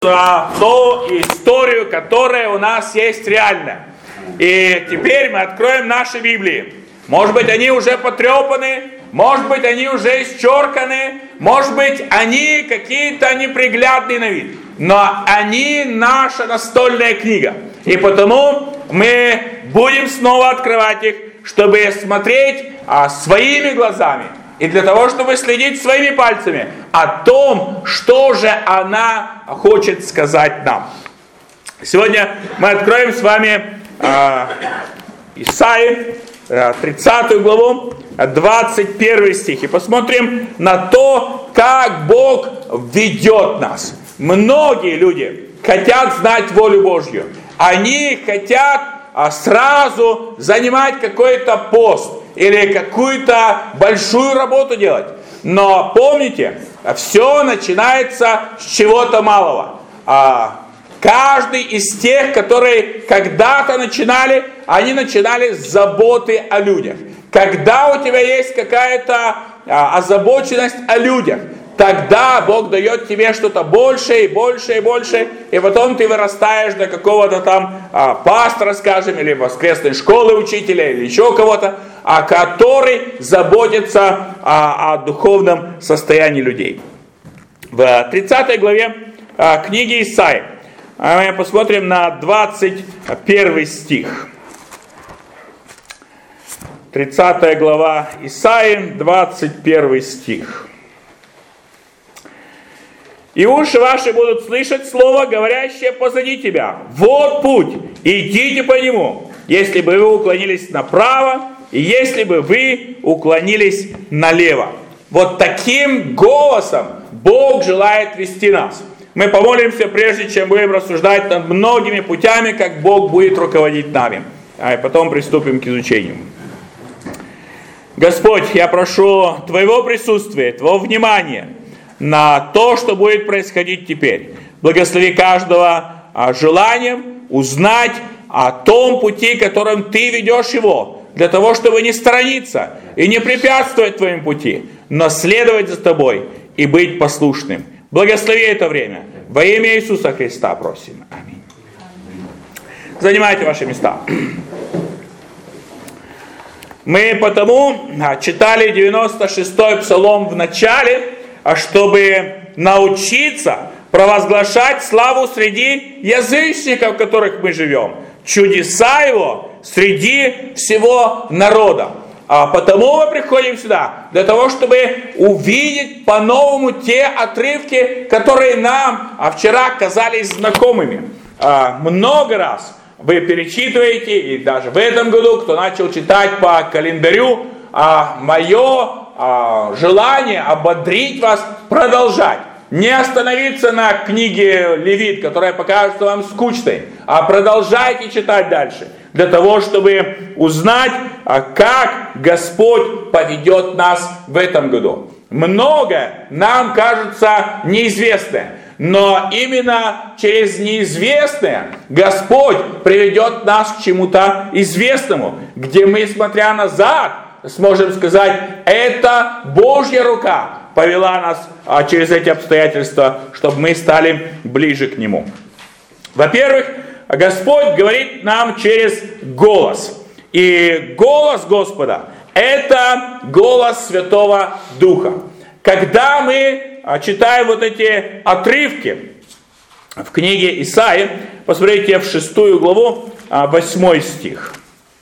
за ту историю, которая у нас есть реально. И теперь мы откроем наши Библии. Может быть, они уже потрепаны, может быть, они уже исчерканы, может быть, они какие-то неприглядные на вид. Но они наша настольная книга. И потому мы будем снова открывать их, чтобы смотреть своими глазами. И для того, чтобы следить своими пальцами о том, что же она хочет сказать нам. Сегодня мы откроем с вами Исаии, 30 главу, 21 стих. И посмотрим на то, как Бог ведет нас. Многие люди хотят знать волю Божью. Они хотят сразу занимать какой-то пост или какую-то большую работу делать. Но помните, все начинается с чего-то малого. Каждый из тех, которые когда-то начинали, они начинали с заботы о людях. Когда у тебя есть какая-то озабоченность о людях, тогда Бог дает тебе что-то больше и больше и больше, и потом ты вырастаешь до какого-то там пастора, скажем, или воскресной школы учителя, или еще кого-то, который заботится о духовном состоянии людей. В 30 главе книги Исаии мы посмотрим на 21 стих. 30 глава Исаии, 21 стих. «И уши ваши будут слышать слово, говорящее позади тебя. Вот путь, идите по нему, если бы вы уклонились направо, и если бы вы уклонились налево». Вот таким голосом Бог желает вести нас. Мы помолимся, прежде чем будем рассуждать над многими путями, как Бог будет руководить нами. А потом приступим к изучению. Господь, я прошу Твоего присутствия, Твоего внимания на то, что будет происходить теперь. Благослови каждого желанием узнать о том пути, которым Ты ведешь его, для того, чтобы не сторониться и не препятствовать Твоему пути, но следовать за Тобой и быть послушным. Благослови это время. Во имя Иисуса Христа просим. Аминь. Занимайте ваши места. Мы потому читали 96-й псалом в начале, чтобы научиться провозглашать славу среди язычников, в которых мы живем. Чудеса Его среди всего народа. А потому мы приходим сюда, для того, чтобы увидеть по-новому те отрывки, которые нам вчера казались знакомыми. Много раз вы перечитываете, и даже в этом году, кто начал читать по календарю, мое желание ободрить вас продолжать. Не остановиться на книге Левит, которая покажется вам скучной, а продолжайте читать дальше. Для того, чтобы узнать, как Господь поведет нас в этом году. Многое нам кажется неизвестное, но именно через неизвестное Господь приведет нас к чему-то известному, где мы, смотря назад, сможем сказать, это Божья рука повела нас через эти обстоятельства, чтобы мы стали ближе к Нему. Во-первых, Господь говорит нам через голос. И голос Господа – это голос Святого Духа. Когда мы читаем вот эти отрывки в книге Исаии, посмотрите в 6 главу, 8 стих.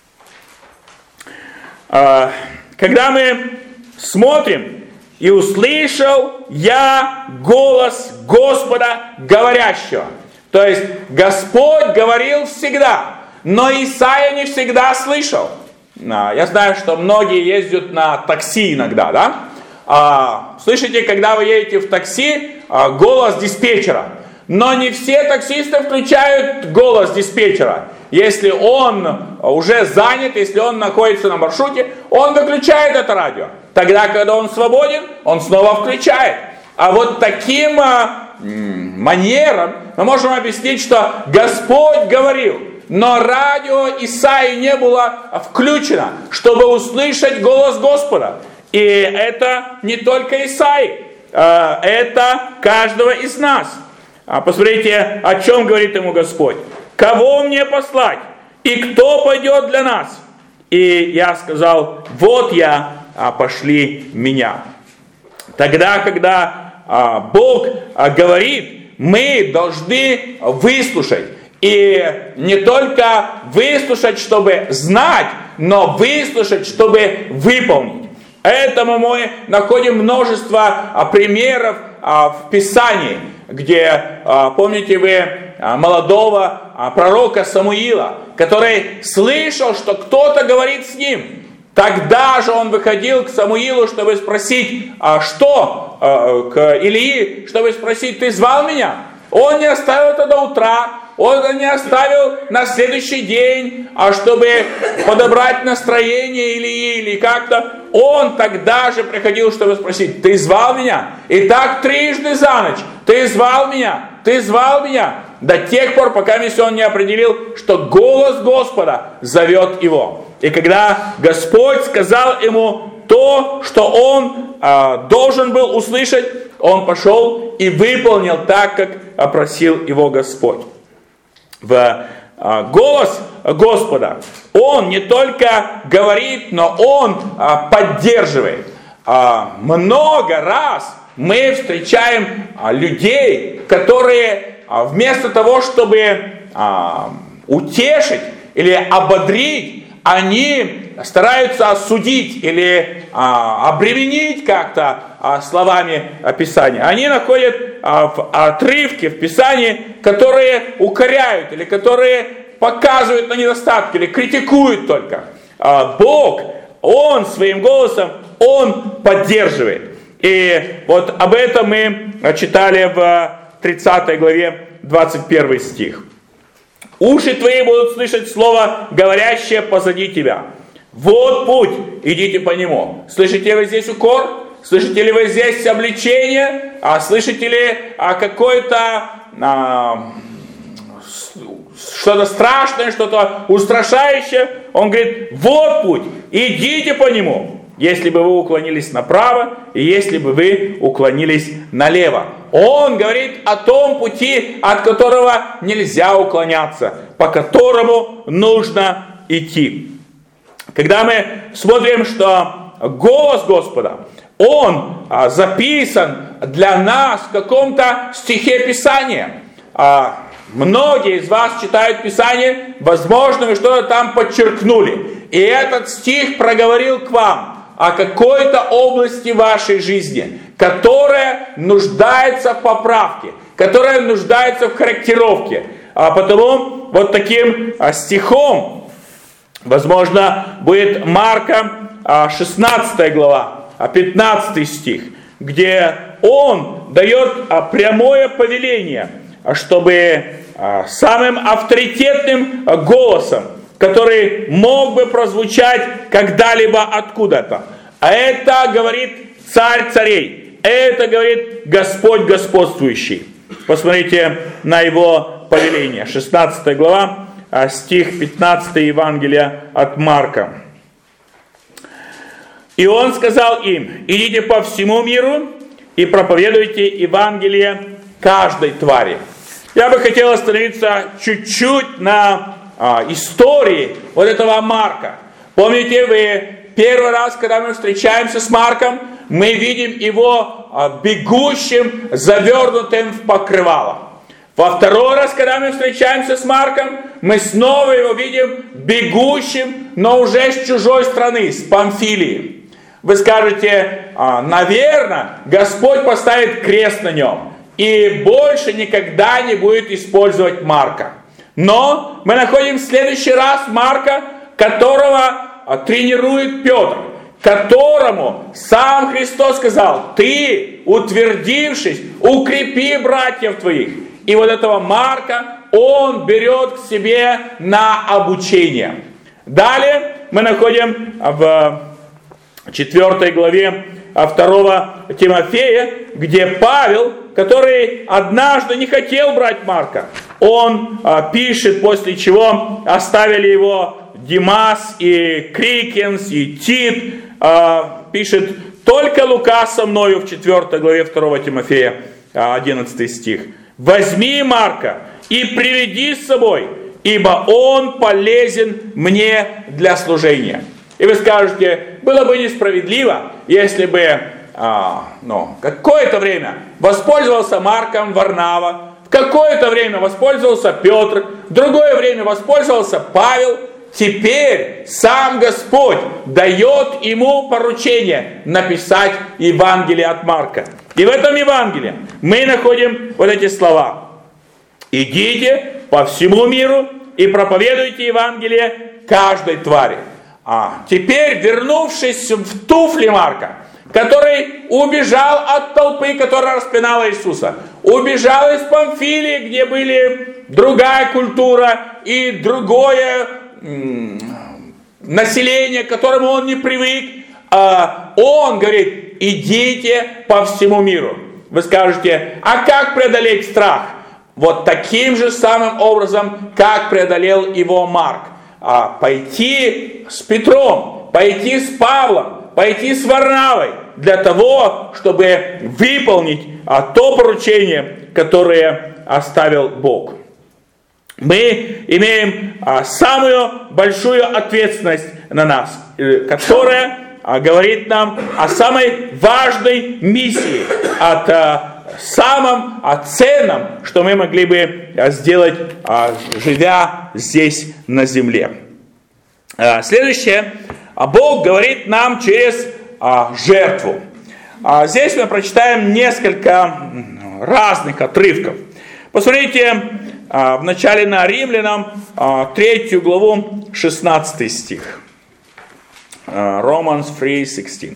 Когда мы смотрим, «И услышал я голос Господа говорящего». То есть Господь говорил всегда, но Исаия не всегда слышал. Я знаю, что многие ездят на такси иногда, да? Слышите, когда вы едете в такси, голос диспетчера. Но не все таксисты включают голос диспетчера. Если он уже занят, если он находится на маршруте, он выключает это радио. Тогда, когда он свободен, он снова включает. А вот таким манером мы можем объяснить, что Господь говорил, но радио Исаии не было включено, чтобы услышать голос Господа. И это не только Исаии, это каждого из нас. посмотрите, о чем говорит ему Господь. «Кого мне послать? И кто пойдет для нас?» И я сказал: «Вот я, пошли меня». Тогда, когда Бог говорит, мы должны выслушать. И не только выслушать, чтобы знать, но выслушать, чтобы выполнить. Этому мы находим множество примеров в Писании, где, помните вы, молодого пророка Самуила, который слышал, что кто-то говорит с ним. Тогда же он выходил к Самуилу, чтобы спросить, к Илии, чтобы спросить: «Ты звал меня?» Он не оставил это до утра, он не оставил на следующий день, чтобы подобрать настроение Илии или как-то. Он тогда же приходил, чтобы спросить: «Ты звал меня?» И так трижды за ночь: «Ты звал меня? Ты звал меня?» До тех пор, пока он не определил, что голос Господа зовет его. И когда Господь сказал ему то, что он должен был услышать, он пошел и выполнил так, как просил его Господь. Голос Господа, он не только говорит, но он поддерживает. Много раз мы встречаем людей, которые вместо того, чтобы утешить или ободрить, они стараются осудить или обременить как-то словами Писания. Они находят отрывки в Писании, которые укоряют или которые показывают на недостатки или критикуют только. Бог, Он своим голосом, Он поддерживает. И вот об этом мы читали в 30 главе 21 стих. «Уши твои будут слышать слово, говорящее позади тебя. Вот путь, идите по нему». Слышите вы здесь укор? Слышите ли вы здесь обличение? Слышите ли какое-то что-то страшное, что-то устрашающее? Он говорит: вот путь, идите по нему. Если бы вы уклонились направо, и если бы вы уклонились налево. Он говорит о том пути, от которого нельзя уклоняться, по которому нужно идти. Когда мы смотрим, что голос Господа, он записан для нас в каком-то стихе Писания. Многие из вас читают Писание, возможно, вы что-то там подчеркнули. И этот стих проговорил к вам о какой-то области вашей жизни, которая нуждается в поправке, которая нуждается в корректировке. А потому вот таким стихом, возможно, будет Марка 16 глава, 15 стих, где он дает прямое повеление, чтобы самым авторитетным голосом, который мог бы прозвучать когда-либо откуда-то. А это говорит Царь царей. Это говорит Господь господствующий. Посмотрите на его повеление. 16 глава, стих 15 Евангелия от Марка. «И он сказал им: идите по всему миру и проповедуйте Евангелие каждой твари». Я бы хотел остановиться чуть-чуть на истории вот этого Марка. Помните вы, первый раз, когда мы встречаемся с Марком, мы видим его бегущим, завернутым в покрывало. Во второй раз, когда мы встречаемся с Марком, мы снова его видим бегущим, но уже с чужой страны, с Памфилии. Вы скажете: наверное, Господь поставит крест на нем и больше никогда не будет использовать Марка. Но мы находим в следующий раз Марка, которого тренирует Петр, которому сам Христос сказал: ты, утвердившись, укрепи братьев твоих. И вот этого Марка он берет к себе на обучение. Далее мы находим в 4 главе 2 Тимофея, где Павел, который однажды не хотел брать Марка, он пишет, после чего оставили его Димас и Крикенс и Тит, пишет: только Лука со мною, в 4 главе 2 Тимофея, 11 стих. возьми Марка и приведи с собой, ибо он полезен мне для служения». И вы скажете, было бы несправедливо, если бы какое-то время воспользовался Марком Варнава, в какое-то время воспользовался Петр, в другое время воспользовался Павел. Теперь сам Господь дает ему поручение написать Евангелие от Марка. И в этом Евангелии мы находим вот эти слова. «Идите по всему миру и проповедуйте Евангелие каждой твари». Теперь, вернувшись в туфли Марка, который убежал от толпы, которая распинала Иисуса, убежал из Памфилии, где были другая культура и другое население, к которому он не привык, он говорит, идите по всему миру. Вы скажете, а как преодолеть страх? Вот таким же самым образом, как преодолел его Марк. Пойти с Петром, пойти с Павлом, пойти с Варнавой, для того, чтобы выполнить то поручение, которое оставил Бог. Мы имеем самую большую ответственность на нас, которая говорит нам о самой важной миссии, о самом ценном, что мы могли бы сделать, живя здесь на земле. Следующее. Бог говорит нам через жертву. Здесь мы прочитаем несколько разных отрывков. Посмотрите в начале на Римлянам 3 главу 16 стих. Romans 3:16.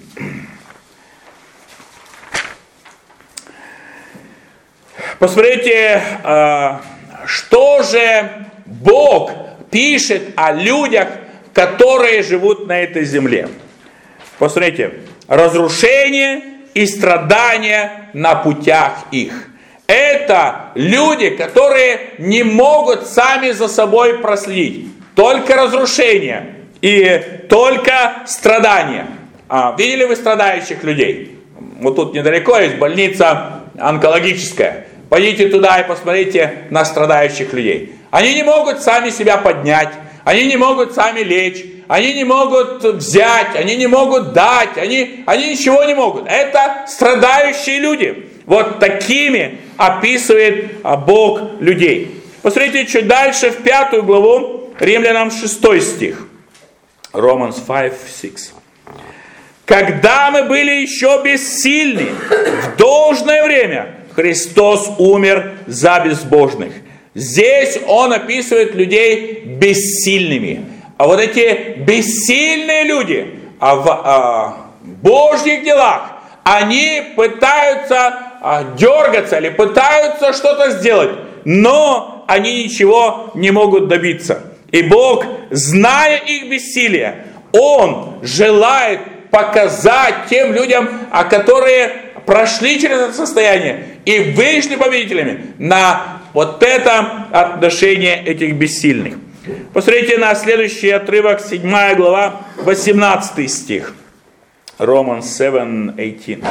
Посмотрите, что же Бог пишет о людях, которые живут на этой земле. Посмотрите, разрушение и страдания на путях их. Это люди, которые не могут сами за собой проследить. Только разрушение и только страдания. Видели вы страдающих людей? Вот тут недалеко есть больница онкологическая. Пойдите туда и посмотрите на страдающих людей. Они не могут сами себя поднять, они не могут сами лечь, они не могут взять, они не могут дать, они ничего не могут. Это страдающие люди. Вот такими описывает Бог людей. Посмотрите чуть дальше, в 5 главу, Римлянам 6 стих. Romans 5:6. «Когда мы были еще бессильны, в должное время Христос умер за безбожных». Здесь он описывает людей бессильными. А вот эти бессильные люди в Божьих делах, они пытаются дергаться или пытаются что-то сделать, но они ничего не могут добиться. И Бог, зная их бессилие, Он желает показать тем людям, которые прошли через это состояние и вышли победителями, на вот это отношение этих бессильных. Посмотрите на следующий отрывок, 7 глава, 18 стих. Romans 7:18.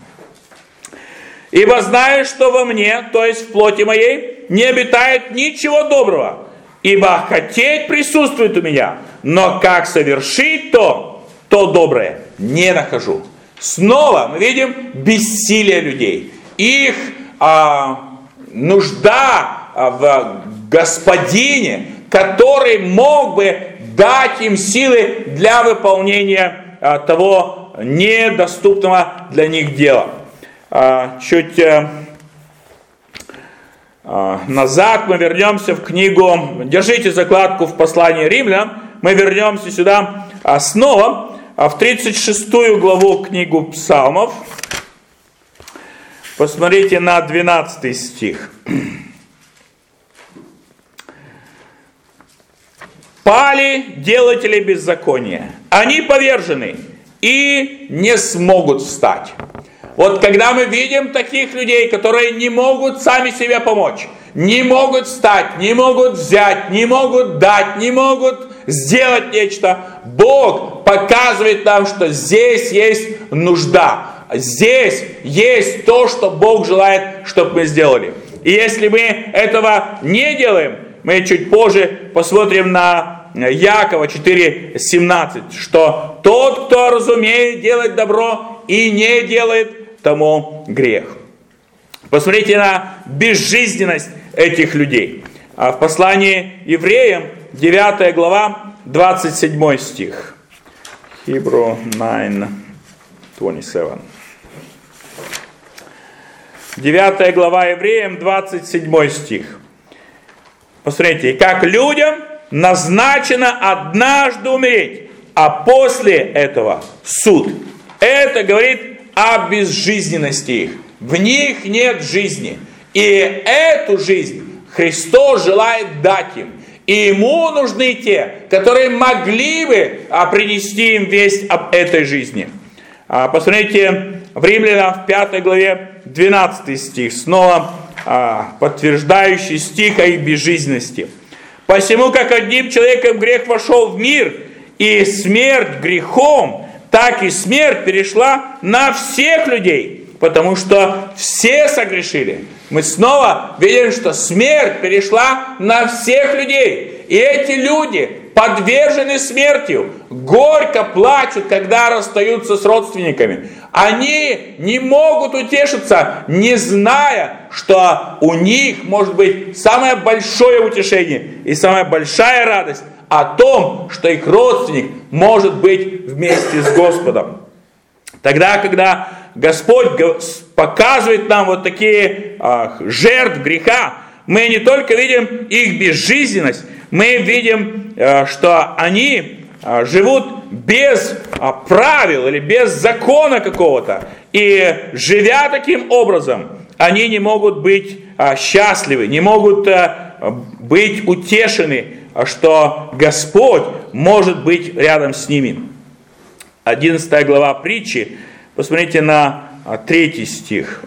«Ибо знаю, что во мне, то есть в плоти моей, не обитает ничего доброго, ибо хотеть присутствует у меня, но как совершить то доброе не нахожу». Снова мы видим бессилие людей, их нужда в Господине, который мог бы дать им силы для выполнения того недоступного для них дела. Чуть назад мы вернемся в книгу, держите закладку в послании Римлянам, мы вернемся сюда снова, в 36 главу книгу Псалмов. Посмотрите на 12 стих. «Пали делатели беззакония, они повержены и не смогут встать». Вот когда мы видим таких людей, которые не могут сами себе помочь, не могут встать, не могут взять, не могут дать, не могут сделать нечто, Бог показывает нам, что здесь есть нужда. Здесь есть то, что Бог желает, чтобы мы сделали. И если мы этого не делаем, мы чуть позже посмотрим на Якова 4:17, что тот, кто разумеет делать добро и не делает, тому грех. Посмотрите на безжизненность этих людей. В послании Евреям, 9 глава, 27 стих. Hebrew 9:27. 9 глава Евреям, 27 стих. Посмотрите, как людям назначено однажды умереть, а после этого суд. Это говорит о безжизненности их. В них нет жизни. И эту жизнь Христос желает дать им. И Ему нужны те, которые могли бы принести им весть об этой жизни. Посмотрите, в Римлянам в 5 главе 12 стих, снова подтверждающий стих о их безжизненности. «Посему, как одним человеком грех вошел в мир, и смерть грехом, так и смерть перешла на всех людей, потому что все согрешили». Мы снова видим, что смерть перешла на всех людей. И эти люди подвержены смертью, горько плачут, когда расстаются с родственниками. Они не могут утешиться, не зная, что у них может быть самое большое утешение и самая большая радость о том, что их родственник может быть вместе с Господом. Тогда, когда Господь показывает нам вот такие жертв греха, мы не только видим их безжизненность, мы видим, что они живут без правил или без закона какого-то. И живя таким образом, они не могут быть счастливы, не могут быть утешены, что Господь может быть рядом с ними. 11 глава притчи, посмотрите на 3 стих.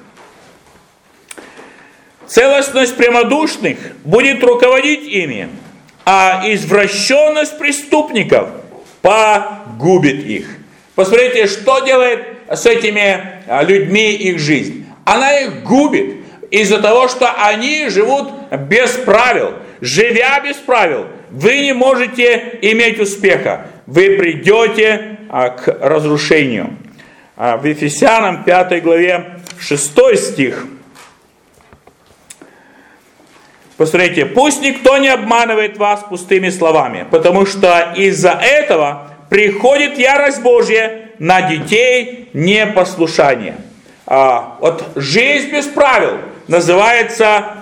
«Целостность прямодушных будет руководить ими, а извращенность преступников погубит их». Посмотрите, что делает с этими людьми их жизнь. Она их губит из-за того, что они живут без правил. Живя без правил, вы не можете иметь успеха. Вы придете к разрушению. В Ефесянам 5 главе 6 стих. Посмотрите, «Пусть никто не обманывает вас пустыми словами, потому что из-за этого приходит ярость Божья на детей непослушания». Вот жизнь без правил называется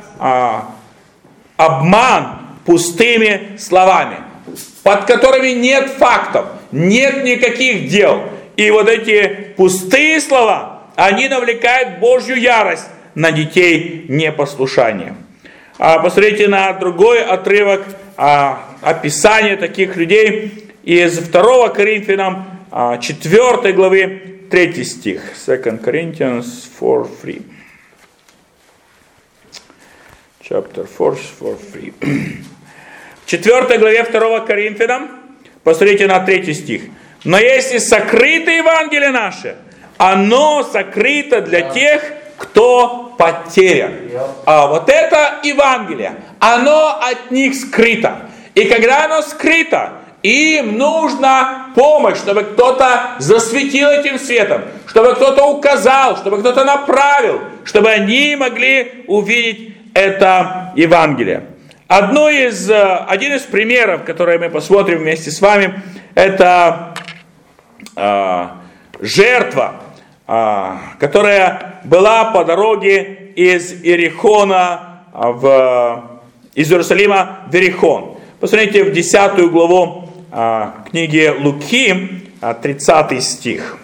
обман пустыми словами, под которыми нет фактов, нет никаких дел. И вот эти пустые слова, они навлекают Божью ярость на детей непослушания. Посмотрите на другой отрывок описания таких людей из 2 Коринфянам 4 главы 3 стих. 2 Corinthians 4:3. Chapter 4:3. В 4 главе 2 Коринфянам, посмотрите на 3 стих. «Но если сокрыто Евангелие наше, оно сокрыто для тех, кто потерян». Вот это Евангелие, оно от них скрыто. И когда оно скрыто, им нужна помощь, чтобы кто-то засветил этим светом, чтобы кто-то указал, чтобы кто-то направил, чтобы они могли увидеть это Евангелие. Один из примеров, которые мы посмотрим вместе с вами, это жертва, которая была по дороге из Иерихона из Иерусалима в Иерихон. Посмотрите в 10 главу книги Луки, 30 стих.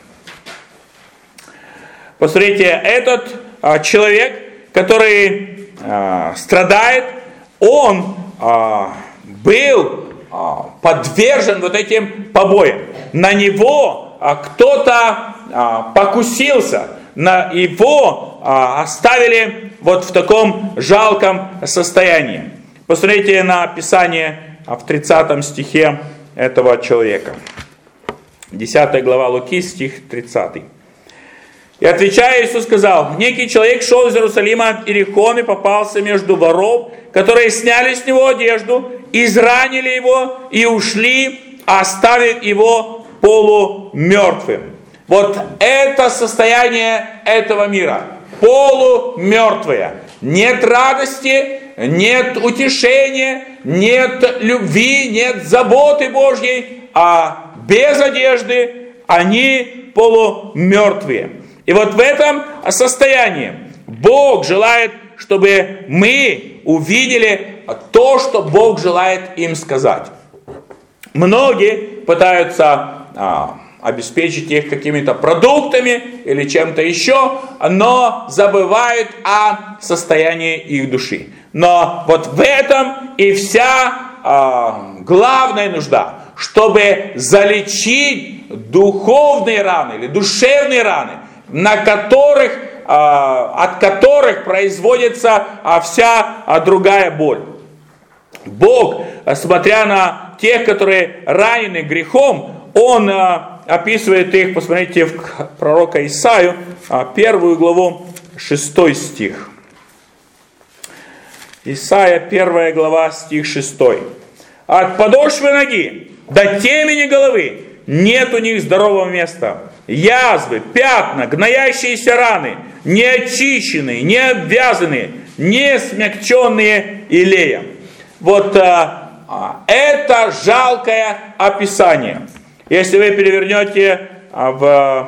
Посмотрите, этот человек, который страдает, он был подвержен вот этим побоям. На него кто-то покусился, на его оставили вот в таком жалком состоянии. Посмотрите на описание в 30 стихе этого человека. 10 глава Луки, стих 30. И отвечая, Иисус сказал: некий человек шел из Иерусалима от Иерихон и попался между воров, которые сняли с него одежду, изранили его и ушли, оставив его полумертвым. Вот это состояние этого мира. Полумертвое. Нет радости, нет утешения, нет любви, нет заботы Божьей, а без одежды они полумертвые. И вот в этом состоянии Бог желает, чтобы мы увидели то, что Бог желает им сказать. Многие пытаются обеспечить их какими-то продуктами или чем-то еще, но забывают о состоянии их души. Но вот в этом и вся главная нужда, чтобы залечить духовные раны или душевные раны, от которых производится вся другая боль. Бог, смотря на тех, которые ранены грехом, Он описывает их, посмотрите, в пророка Исаию, 1 главу, 6 стих. Исаия, 1 глава, стих 6. «От подошвы ноги до темени головы нет у них здорового места. Язвы, пятна, гноящиеся раны, не очищенные, не обвязанные, не смягченные илеем». Вот это жалкое описание. Если вы перевернете в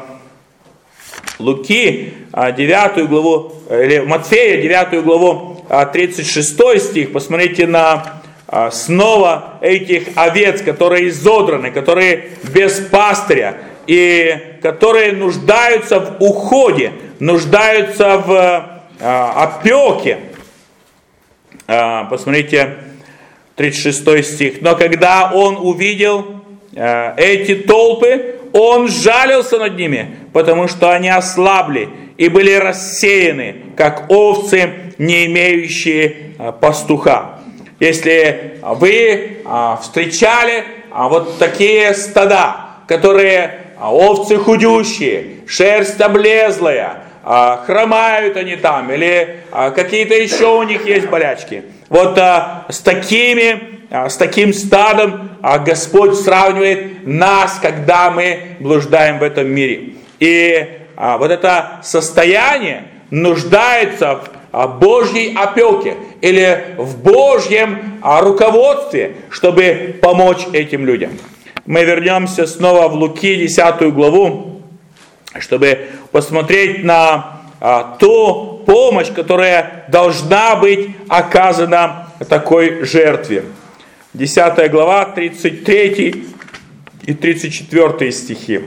Луки 9 главу, или Матфея 9 главу 36 стих, посмотрите на снова этих овец, которые изодраны, которые без пастыря, и которые нуждаются в уходе, нуждаются в опеке. Посмотрите, 36 стих. «Но когда он увидел эти толпы, он сжалился над ними, потому что они ослабли и были рассеяны, как овцы, не имеющие пастуха». Если вы встречали вот такие стада, которые овцы худющие, шерсть облезлая, хромают они там, или какие-то еще у них есть болячки. Вот с таким стадом Господь сравнивает нас, когда мы блуждаем в этом мире. И вот это состояние нуждается в Божьей опеке или в Божьем руководстве, чтобы помочь этим людям. Мы вернемся снова в Луки 10 главу, чтобы посмотреть на ту помощь, которая должна быть оказана такой жертве. 10 глава, 33 и 34 стихи.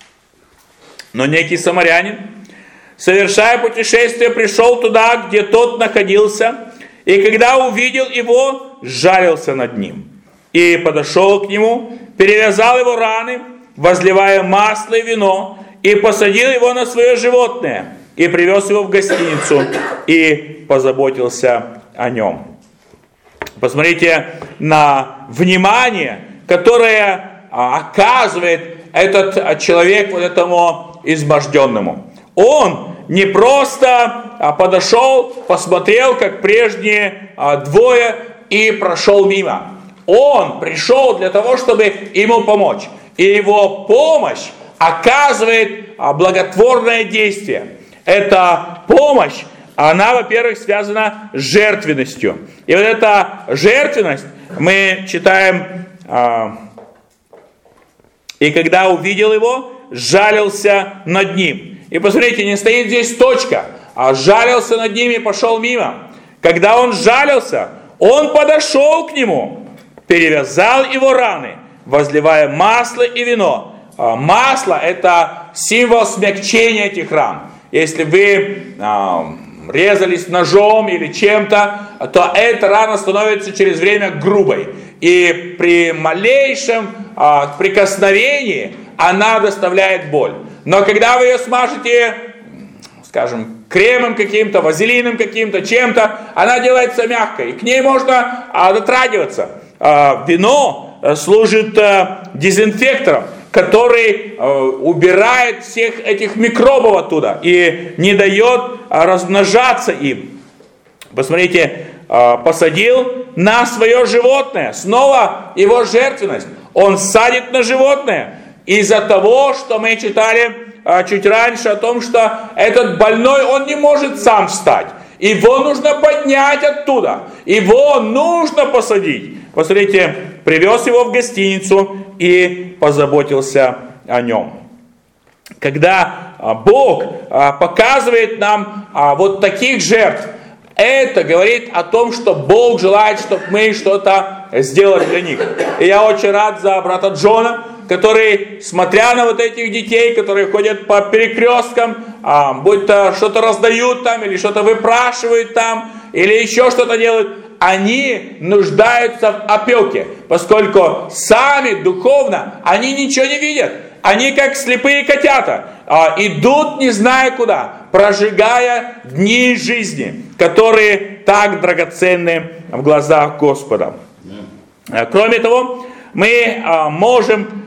«Но некий самарянин, совершая путешествие, пришел туда, где тот находился, и когда увидел его, сжалился над ним. И подошел к нему, перевязал его раны, возливая масло и вино, и посадил его на свое животное, и привез его в гостиницу, и позаботился о нем». Посмотрите на внимание, которое оказывает этот человек вот этому изможденному. Он не просто подошел, посмотрел, как прежние двое, и прошел мимо. Он пришел для того, чтобы ему помочь. И его помощь оказывает благотворное действие. Эта помощь, она, во-первых, связана с жертвенностью. И вот эта жертвенность, мы читаем, и когда увидел его, сжалился над ним. И посмотрите, не стоит здесь точка, а сжалился над ним и пошел мимо. Когда он сжалился, он подошел к нему, перевязал его раны, возливая масло и вино. Масло – это символ смягчения этих ран. Если вы резались ножом или чем-то, то эта рана становится через время грубой. И при малейшем прикосновении она доставляет боль. Но когда вы ее смажете, скажем, кремом каким-то, вазелином каким-то, чем-то, она делается мягкой. И к ней можно дотрагиваться. Вино служит дезинфектором, который убирает всех этих микробов оттуда и не дает размножаться им. Посмотрите, посадил на свое животное. Снова его жертвенность. Он садит на животное из-за того, что мы читали чуть раньше о том, что этот больной, он не может сам встать. Его нужно поднять оттуда. Его нужно посадить. Посмотрите, привез его в гостиницу и позаботился о нем. Когда Бог показывает нам вот таких жертв, это говорит о том, что Бог желает, чтобы мы что-то сделали для них. И я очень рад за брата Джона, который, смотря на вот этих детей, которые ходят по перекресткам, будь то что-то раздают там, или что-то выпрашивают там, или еще что-то делают, они нуждаются в опеке, поскольку сами духовно они ничего не видят. Они как слепые котята, идут не зная куда, прожигая дни жизни, которые так драгоценны в глазах Господа. Кроме того, мы можем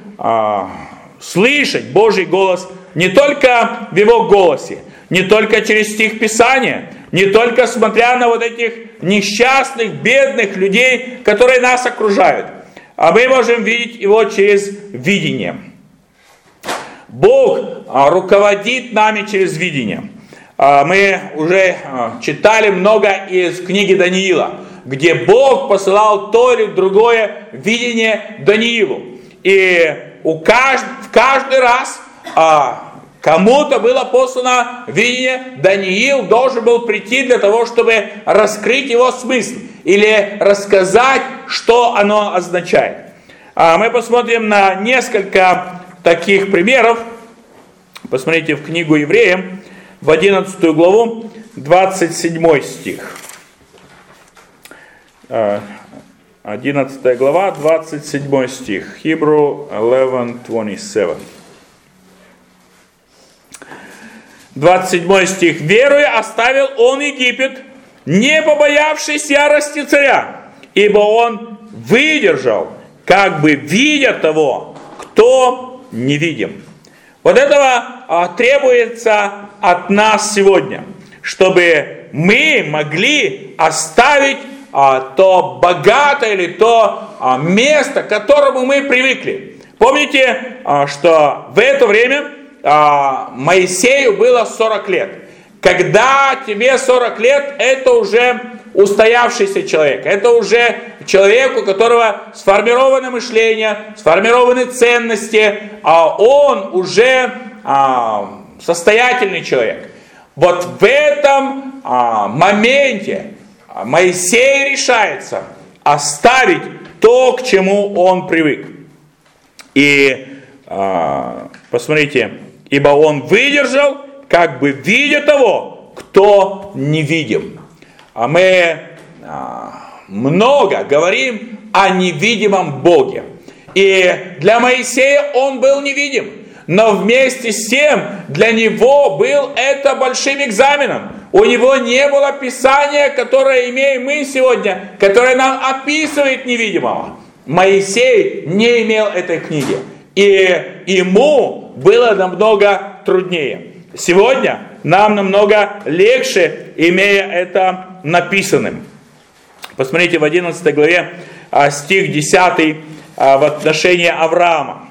слышать Божий голос не только в Его голосе, не только через стих Писания, не только смотря на вот этих несчастных, бедных людей, которые нас окружают, а мы можем видеть Его через видение. Бог руководит нами через видение. Мы уже читали много из книги Даниила, где Бог посылал то или другое видение Даниилу. И в каждый раз кому-то было послано видение, Даниил должен был прийти для того, чтобы раскрыть его смысл или рассказать, что оно означает. Мы посмотрим на несколько таких примеров. Посмотрите в книгу Евреям, в 11 главу, 27 стих. 11 глава, 27 стих. Hebrew 11:27. 27 стих. «Веруя оставил он Египет, не побоявшись ярости царя, ибо он выдержал, как бы видя того, кто невидим». Вот этого требуется от нас сегодня, чтобы мы могли оставить то богатое или то место, к которому мы привыкли. Помните, что в это время Моисею было 40 лет. Когда тебе 40 лет, это уже устоявшийся человек. Это уже человек, у которого сформировано мышление, сформированы ценности, он уже состоятельный человек. Вот в этом моменте Моисей решается оставить то, к чему он привык. И посмотрите, ибо он выдержал, как бы видя того, кто невидим. Мы много говорим о невидимом Боге. И для Моисея он был невидим. Но вместе с тем для него был это большим экзаменом. У него не было Писания, которое имеем мы сегодня, которое нам описывает невидимого. Моисей не имел этой книги. И ему было намного труднее. Сегодня нам намного легче, имея это написанным. Посмотрите в 11 главе стих 10 в отношении Авраама.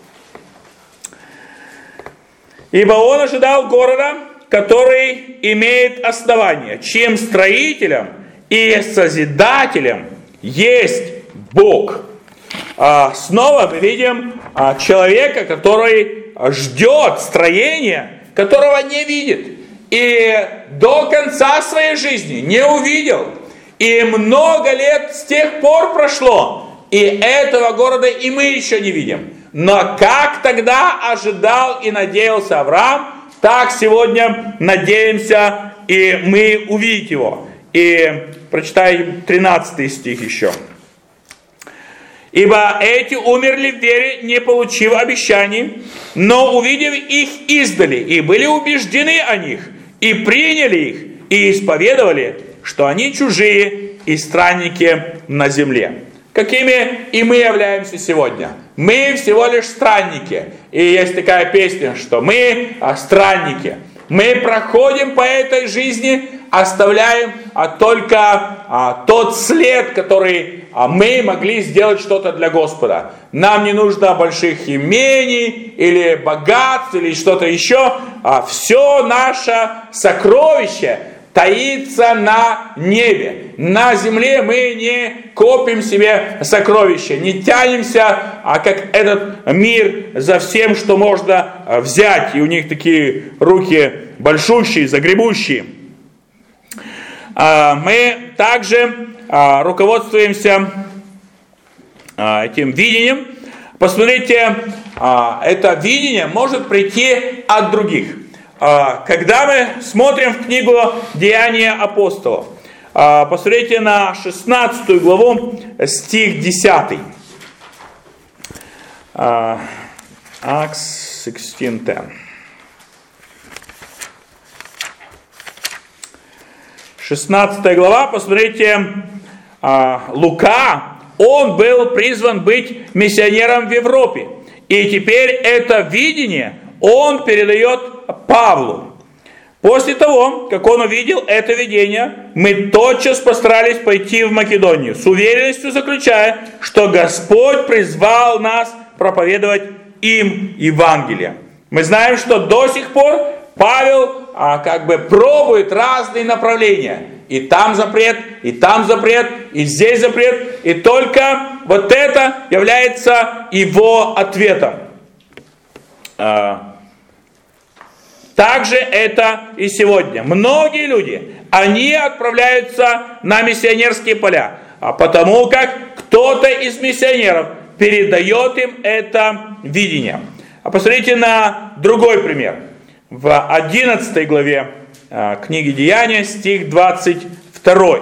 «Ибо он ожидал города, который имеет основание, чьим строителем и созидателем есть Бог». Снова мы видим человека, который ждет строения, которого не видит. И до конца своей жизни не увидел. И много лет с тех пор прошло. И этого города и мы еще не видим. Но как тогда ожидал и надеялся Авраам, так сегодня надеемся и мы увидеть его. И прочитаем 13 стих еще. «Ибо эти умерли в вере, не получив обещаний, но увидев их издали, и были убеждены о них, и приняли их, и исповедовали, что они чужие и странники на земле». какими и мы являемся сегодня. Мы всего лишь странники. И есть такая песня, что мы странники. Мы проходим по этой жизни, оставляем только тот след, который мы могли сделать что-то для Господа. Нам не нужно больших имений или богатств или что-то еще. Все наше сокровище таится на небе. На земле мы не копим себе сокровища, не тянемся, как этот мир, за всем, что можно взять. И у них такие руки большущие, загребущие. Мы также руководствуемся этим видением. Посмотрите, это видение может прийти от других. Когда мы смотрим в книгу «Деяния апостолов», посмотрите на 16 главу, стих 10. Acts 16:10. 16 глава, посмотрите, Лука, он был призван быть миссионером в Европе. И теперь это видение он передает Павлу. После того, как он увидел это видение, мы тотчас постарались пойти в Македонию, с уверенностью заключая, что Господь призвал нас проповедовать им Евангелие. Мы знаем, что до сих пор Павел пробует разные направления. И там запрет, и там запрет, и здесь запрет. И только вот это является его ответом. Также это и сегодня. Многие люди, они отправляются на миссионерские поля, потому как кто-то из миссионеров передает им это видение. Посмотрите на другой пример. В 11 главе книги Деяния, стих 22.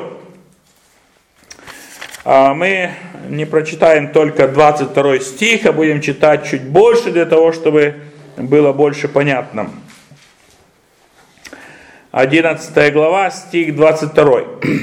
Мы не прочитаем только 22 стих, а будем читать чуть больше, для того, чтобы было больше понятно. 11 глава, стих 22.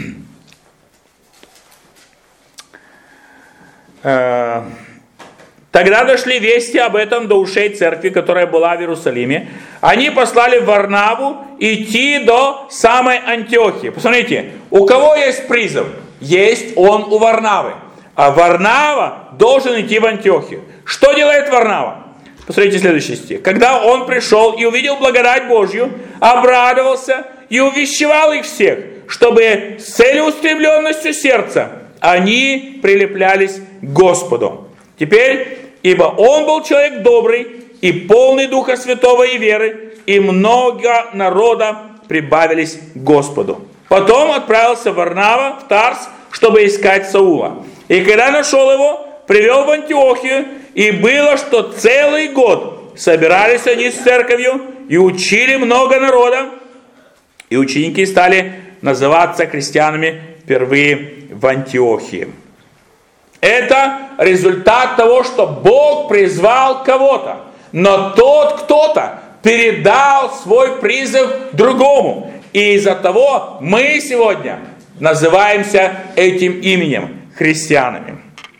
Тогда дошли вести об этом до ушей церкви, которая была в Иерусалиме. Они послали Варнаву идти до самой Антиохии. Посмотрите, у кого есть призыв? Есть он у Варнавы. А Варнава должен идти в Антиохию. Что делает Варнава? Посмотрите следующий стих. Когда он пришел и увидел благодать Божью, обрадовался и увещевал их всех, чтобы с целеустремленностью сердца они прилеплялись к Господу. Теперь, ибо он был человек добрый и полный Духа Святого и веры, и много народа прибавились к Господу. Потом отправился Варнава в Тарс, чтобы искать Саула. И когда нашел его, привел в Антиохию, и было, что целый год собирались они с церковью и учили много народа, и ученики стали называться христианами впервые в Антиохии. Это результат того, что Бог призвал кого-то, но тот кто-то передал свой призыв другому. И из-за того мы сегодня называемся этим именем христианами.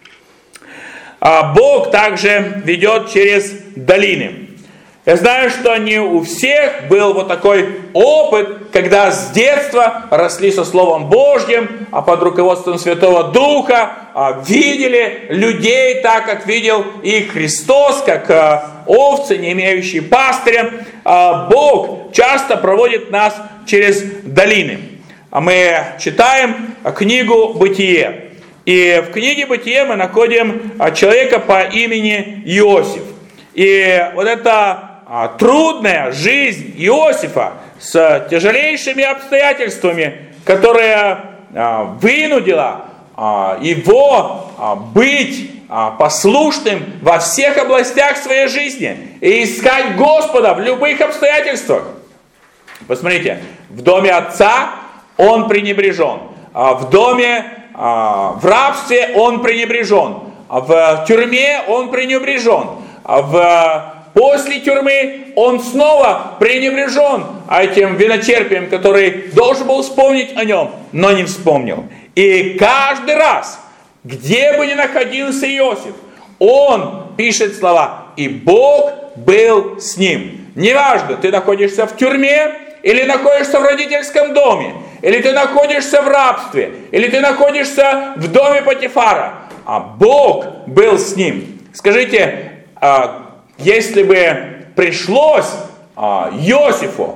А Бог также ведет через долины. Я знаю, что не у всех был вот такой опыт, когда с детства росли со Словом Божьим, а под руководством Святого Духа видели людей так, как видел их Христос, как овцы, не имеющие пастыря. Бог часто проводит нас через долины. Мы читаем книгу «Бытие». И в книге «Бытие» мы находим человека по имени Иосиф. И вот эта трудная жизнь Иосифа с тяжелейшими обстоятельствами, которая вынудила его быть послушным во всех областях своей жизни и искать Господа в любых обстоятельствах. Посмотрите, в доме отца он пренебрежен, в доме, в рабстве он пренебрежен, в тюрьме он пренебрежен, после тюрьмы он снова пренебрежен этим виночерпием, который должен был вспомнить о нем, но не вспомнил. И каждый раз где бы ни находился Иосиф, он пишет слова, и Бог был с ним. Неважно, ты находишься в тюрьме, или находишься в родительском доме, или ты находишься в рабстве, или ты находишься в доме Потифара, а Бог был с ним. Скажите, если бы пришлось Иосифу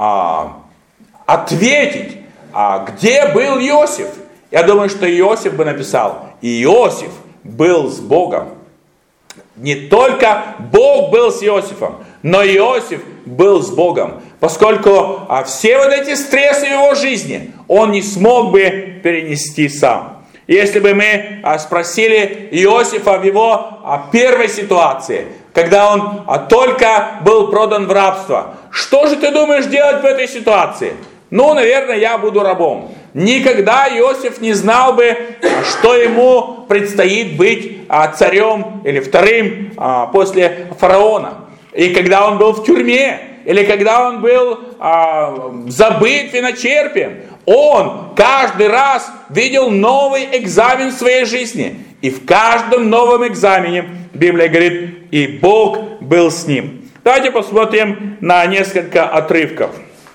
ответить, где был Иосиф, я думаю, что Иосиф бы написал, Иосиф был с Богом. Не только Бог был с Иосифом, но Иосиф был с Богом, поскольку все вот эти стрессы в его жизни он не смог бы перенести сам. Если бы мы спросили Иосифа в его первой ситуации, когда он только был продан в рабство, что же ты думаешь делать в этой ситуации? Ну, наверное, я буду рабом. Никогда Иосиф не знал бы, что ему предстоит быть царем или вторым после фараона. И когда он был в тюрьме, или когда он был забыт виночерпием, он каждый раз видел новый экзамен в своей жизни. И в каждом новом экзамене Библия говорит, и Бог был с ним. Давайте посмотрим на несколько отрывков.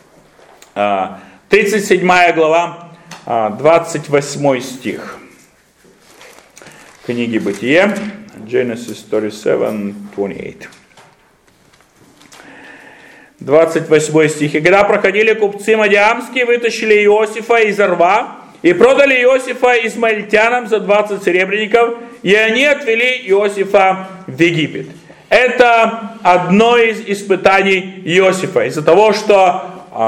37 глава, 28 стих. Книги Бытие, Genesis 37:28. 28 стих. И когда проходили купцы мадиамские, вытащили Иосифа из рва и продали Иосифа измаильтянам за 20 серебряников, и они отвели Иосифа в Египет. Это одно из испытаний Иосифа, из-за того, что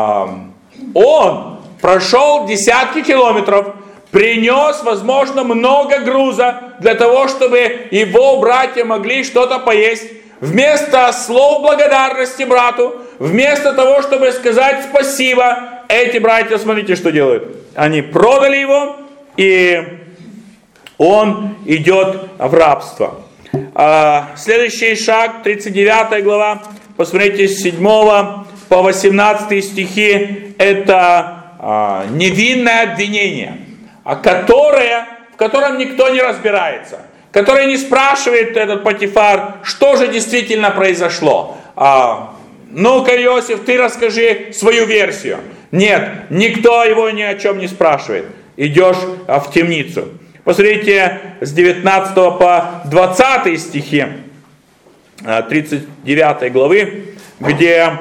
он прошел десятки километров, принес, возможно, много груза для того, чтобы его братья могли что-то поесть. Вместо слов благодарности брату, вместо того, чтобы сказать спасибо, эти братья, смотрите, что делают. Они продали его, и он идет в рабство. Следующий шаг, 39 глава, посмотрите, с 7 по 18 стихи, это невинное обвинение, в котором никто не разбирается, которое не спрашивает этот Потифар, что же действительно произошло. Ну-ка, Иосиф, ты расскажи свою версию. Нет, никто его ни о чем не спрашивает. Идешь в темницу. Посмотрите, с 19 по 20 стихи 39 главы, где,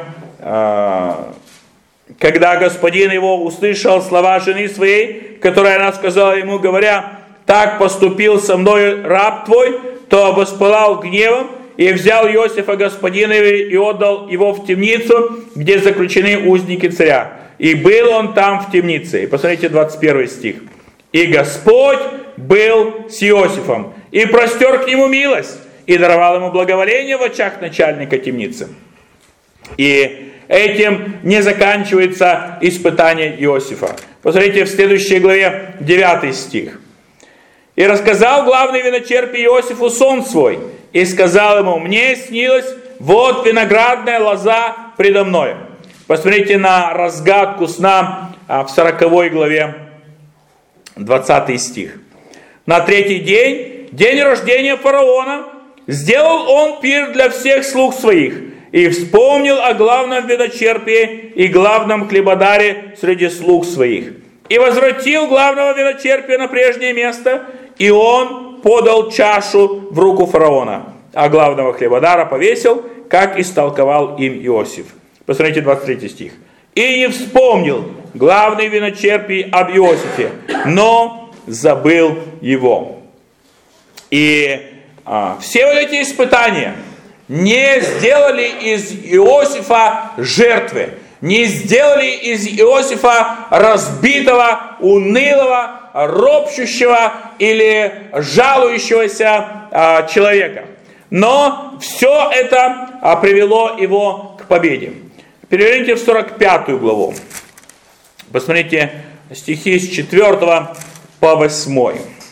когда господин его услышал слова жены своей, которые она сказала ему, говоря, так поступил со мной раб твой, то воспылал гневом, и взял Иосифа господина и отдал его в темницу, где заключены узники царя. И был он там в темнице. И посмотрите 21 стих. И Господь был с Иосифом, и простер к нему милость, и даровал ему благоволение в очах начальника темницы. И этим не заканчивается испытание Иосифа. Посмотрите в следующей главе 9 стих. И рассказал главный виночерпий Иосифу сон свой, и сказал ему, мне снилось, вот виноградная лоза предо мной. Посмотрите на разгадку сна в 40 главе, 20 стих. На третий день, день рождения фараона, сделал он пир для всех слуг своих, и вспомнил о главном виночерпии и главном хлебодаре среди слуг своих. И возвратил главного виночерпия на прежнее место, и он подал чашу в руку фараона, а главного хлебодара повесил, как истолковал им Иосиф. Посмотрите 23 стих. И не вспомнил главный виночерпий об Иосифе, но забыл его. И все вот эти испытания не сделали из Иосифа жертвы, не сделали из Иосифа разбитого, унылого, ропщущего или жалующегося человека. Но все это привело его к победе. Переверните в 45 главу. Посмотрите стихи с 4 по 8.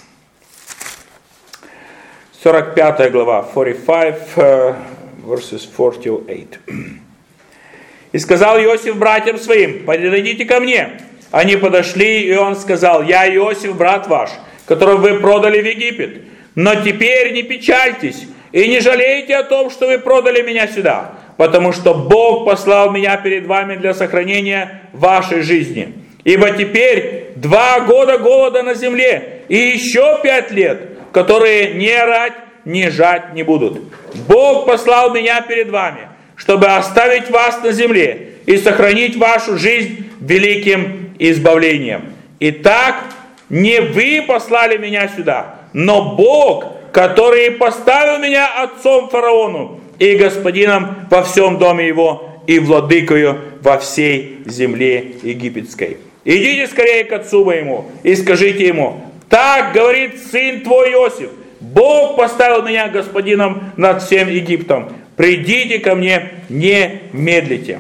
45 глава, 45, verses 48. И сказал Иосиф братьям своим, подойдите ко мне. Они подошли, и он сказал, я Иосиф, брат ваш, которого вы продали в Египет. Но теперь не печальтесь и не жалейте о том, что вы продали меня сюда, потому что Бог послал меня перед вами для сохранения вашей жизни. Ибо теперь 2 года голода на земле и еще 5 лет, которые ни орать, ни жать не будут. Бог послал меня перед вами, чтобы оставить вас на земле и сохранить вашу жизнь великим избавлением. Итак, не вы послали меня сюда, но Бог, который поставил меня отцом фараону и господином во всем доме его и владыкою во всей земле египетской. Идите скорее к отцу моему и скажите ему: так говорит сын твой Иосиф, Бог поставил меня господином над всем Египтом. Придите ко мне, не медлите.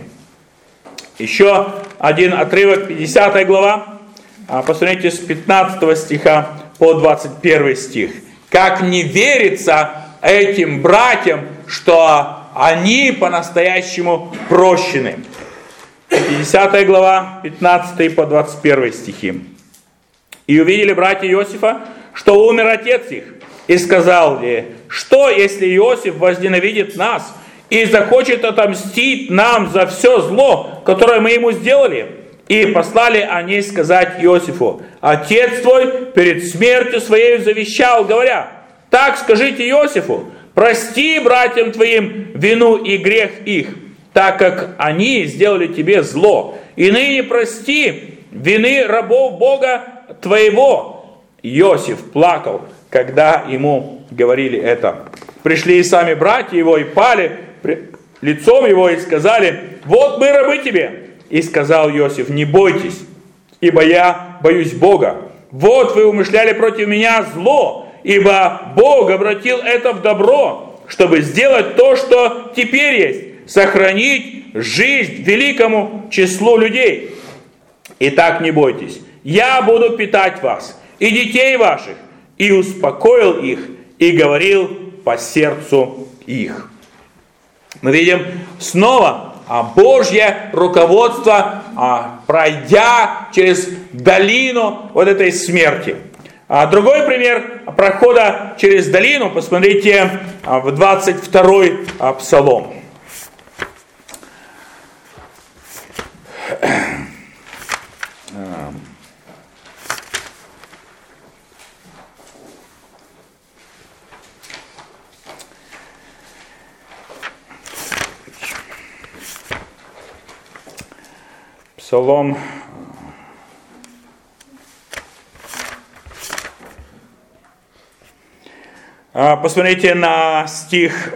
Еще один отрывок, 50 глава. Посмотрите с 15 стиха по 21 стих. Как не верится этим братьям, что они по-настоящему прощены. 50 глава, 15 по 21 стихи. И увидели братья Иосифа, что умер отец их, и сказал ли: что, если Иосиф возненавидит нас и захочет отомстить нам за все зло, которое мы ему сделали? И послали они сказать Иосифу: отец твой перед смертью своей завещал, говоря: так скажите Иосифу, прости братьям твоим вину и грех их, так как они сделали тебе зло, и ныне прости вины рабов Бога твоего. Иосиф плакал, когда ему говорили это. Пришли и сами братья его, и пали лицом его, и сказали: вот мы рабы тебе. И сказал Иосиф: не бойтесь, ибо я боюсь Бога. Вот вы умышляли против меня зло, ибо Бог обратил это в добро, чтобы сделать то, что теперь есть, сохранить жизнь великому числу людей. Итак, не бойтесь, я буду питать вас и детей ваших. И успокоил их, и говорил по сердцу их. Мы видим снова Божье руководство, пройдя через долину вот этой смерти. Другой пример прохода через долину, посмотрите в 22-й псалом. Псалом 'Посмотрите на стих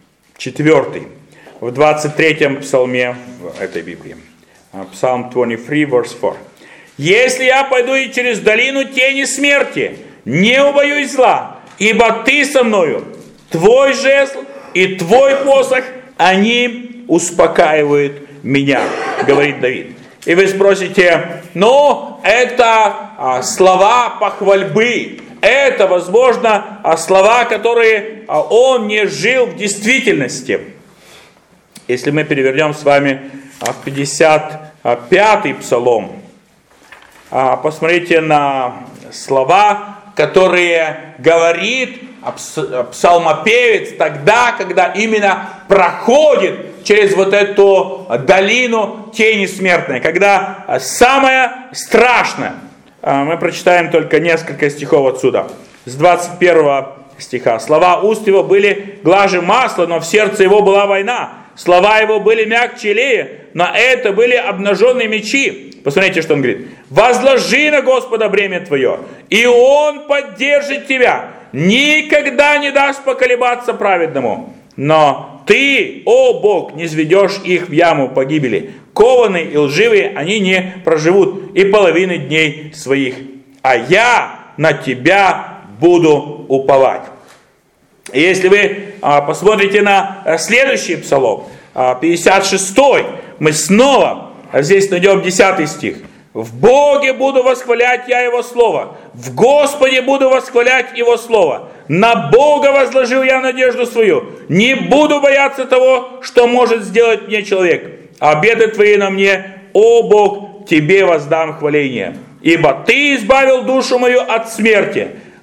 4 в 23-м псалме в этой Библии. Псалм 23, verse 4. «Если я пойду и через долину тени смерти, не убоюсь зла, ибо ты со мною, твой жезл и твой посох, они успокаивают меня», говорит Давид. И вы спросите: ну, это слова похвальбы, это, возможно, слова, которые он не жил в действительности. Если мы перевернем с вами в 55-й псалом, посмотрите на слова, которые говорит псалмопевец тогда, когда именно проходит через вот эту долину тени смертной, когда самое страшное. Мы прочитаем только несколько стихов отсюда. С 21 стиха. «Слова уст его были глаже масла, но в сердце его была война. Слова его были мягче илея, но это были обнаженные мечи». Посмотрите, что он говорит. «Возложи на Господа бремя твое, и он поддержит тебя. Никогда не даст поколебаться праведному. Но ты, о Бог, не сведешь их в яму погибели. Кованые и лживые они не проживут и половины дней своих. А я на тебя буду уповать». И если вы посмотрите на следующий псалом, 56-й, мы снова здесь найдем 10 стих. «В Боге буду восхвалять я Его Слово, в Господе буду восхвалять Его Слово. На Бога возложил я надежду свою, не буду бояться того, что может сделать мне человек. Обеты твои на мне, о Бог, тебе воздам хваление. Ибо ты избавил душу мою от смерти,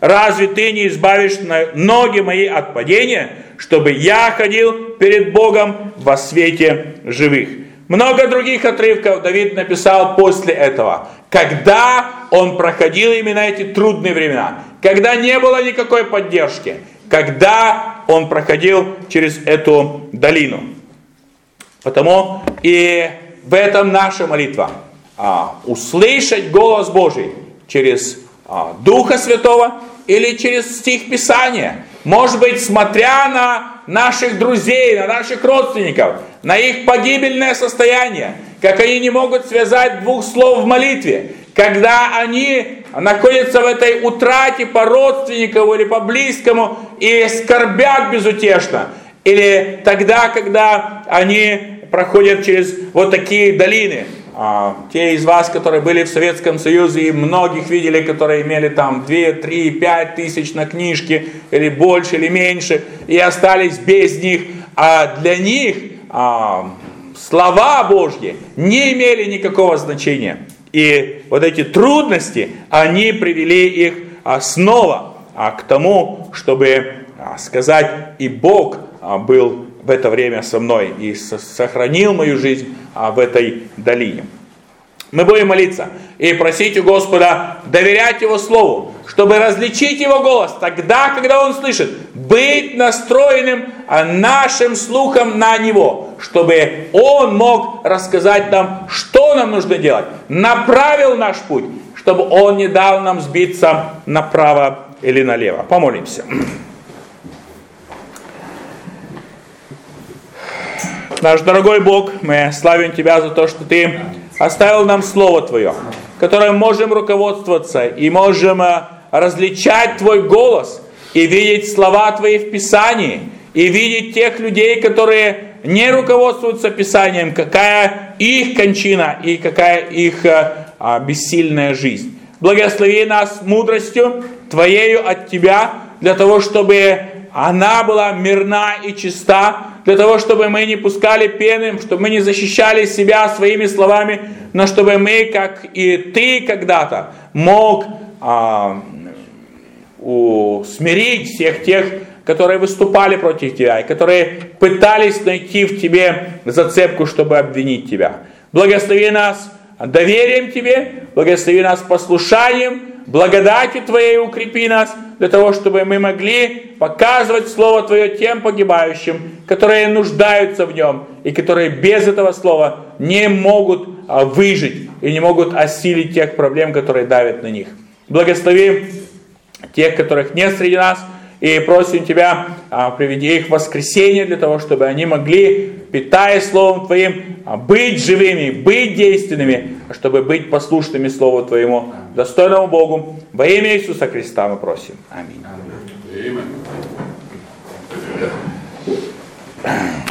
разве ты не избавишь ноги мои от падения, чтобы я ходил перед Богом во свете живых? Много других отрывков Давид написал после этого, когда он проходил именно эти трудные времена, когда не было никакой поддержки, когда он проходил через эту долину. Потому и в этом наша молитва. Услышать голос Божий через Духа Святого или через стих Писания. Может быть, смотря на наших друзей, на наших родственников, на их погибельное состояние, как они не могут связать двух слов в молитве, когда они находятся в этой утрате по родственнику или по близкому и скорбят безутешно, или тогда, когда они проходят через вот такие долины. Те из вас, которые были в Советском Союзе, и многих видели, которые имели там 2, 3, 5 тысяч на книжке, или больше, или меньше, и остались без них. А для них слова Божьи не имели никакого значения. И вот эти трудности, они привели их снова к тому, чтобы сказать: и Бог был в это время со мной и сохранил мою жизнь в этой долине. Мы будем молиться и просить у Господа доверять Его Слову, чтобы различить Его голос тогда, когда Он слышит, быть настроенным нашим слухом на Него, чтобы Он мог рассказать нам, что нам нужно делать, направил наш путь, чтобы Он не дал нам сбиться направо или налево. Помолимся. Наш дорогой Бог, мы славим Тебя за то, что Ты оставил нам Слово Твое, которым можем руководствоваться и можем различать Твой голос и видеть слова Твои в Писании, и видеть тех людей, которые не руководствуются Писанием, какая их кончина и какая их бессильная жизнь. Благослови нас мудростью Твоею от Тебя, для того, чтобы она была мирна и чиста, для того, чтобы мы не пускали пены, чтобы мы не защищали себя своими словами, но чтобы мы, как и Ты когда-то, мог смирить всех тех, которые выступали против Тебя, и которые пытались найти в Тебе зацепку, чтобы обвинить Тебя. Благослови нас доверием Тебе, благослови нас послушанием, благодатью Твоей укрепи нас, для того, чтобы мы могли показывать Слово Твое тем погибающим, которые нуждаются в нем, и которые без этого Слова не могут выжить и не могут осилить тех проблем, которые давят на них. Благослови тех, которых нет среди нас, и просим Тебя, приведи их в воскресенье, для того, чтобы они могли, питаясь Словом Твоим, быть живыми, быть действенными, чтобы быть послушными Слову Твоему, достойному Богу. Во имя Иисуса Христа мы просим. Аминь.